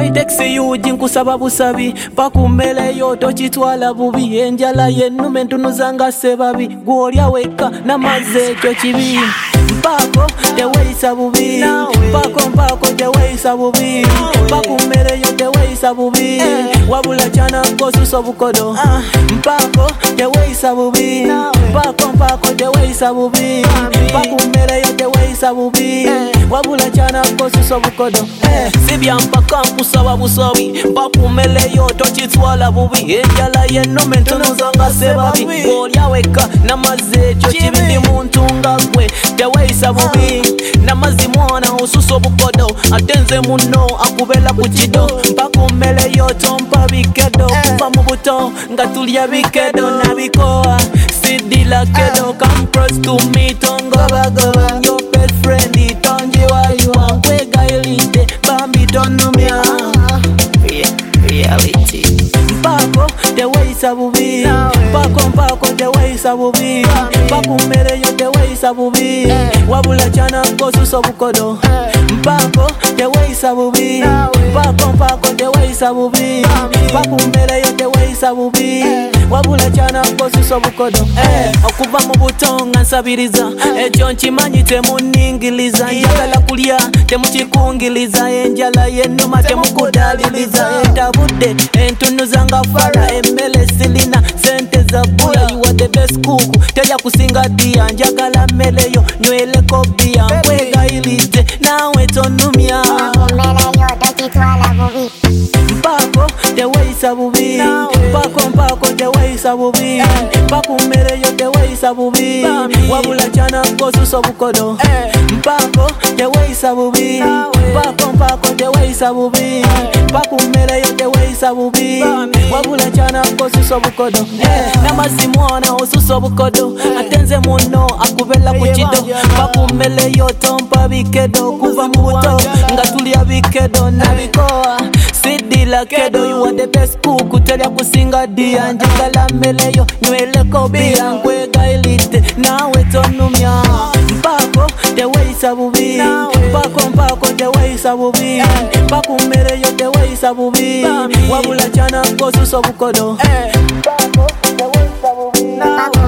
taxi yuji nkusaba busabi pakummeleyo tokitwala bubi enjala yennume ntunuzanga sebabi gwolya wekka namazzi ekyo kibi mpako teweeyisa bubi mpako teweeyisa bubi pakummeleyo teweeyisa bubi wabula kyanako susa obukodo mpako teweeyisa bubi mpako teweeyisa bubi pakummeleyo teweeyisa bubi wabula kyanako susa obukodo sibya mpaka nkusaba busabi pakummeleyo tokitwala bubi enjala yennume ntunuzanga sebabi gwolya wekka namazzi ekyo kibi ndi muntu nga gwe teweeyisa bubi namazzi mwana osusa obukodo ate nze muno akubela ku kido pakummeleyo tompa bikedo kuva mu buto nga tulya bikedo nabikoa sidila kedo come close to me tongobagoba your best friend tonjiwayuwa nkwegayiride bambi tonumya reality mpako teweeyisa bubi mpako teweeyisa bubi pakummeleyo teweeyisa bubi wabula kyanako susa obukodo mpako teweeyisa bubi mpako teweeyisa bubi pakummeleyo teweeyisa bubi wabula kyanako susa obukodo okuva mu buto nga nsabiriza ekyo nkimanyi temuningiliza njagala kulya temukikungiliza enjala yennuma temukudaliriza entabudde entunuza nga fara emmere silina sente za bbula yiwa the best kuku tejja kusinga ddiya njagala mmeleyo nyweleko bbiya nkwegayiride naawe tonumya mpako teweeyisa bubi mpako teweeyisa bubi pakummeleyo teweeyisa bubi wabula kyanako susa obukodo mpako teweeyisa bubi mpako teweeyisa bubi pakummeleyo teweeyisa bubi wabula kyanako susa obukodo namazzi mwana osusa obukodo ate nze muno akubela ku kido pakummeleyo tompa bikedo kuva mu buto nga tulya bikedo nabikoa sidila kedo you are the best kuku telya kusinga ddiya njagala mmeleyo nyweleko bbiya nkwegayiride naawe tonumya mpako teweeyisa bubi mpako teweeyisa bubi pakummeleyo teweeyisa bubi wabula kyanako susa obukodo mpako teweeyisa bubi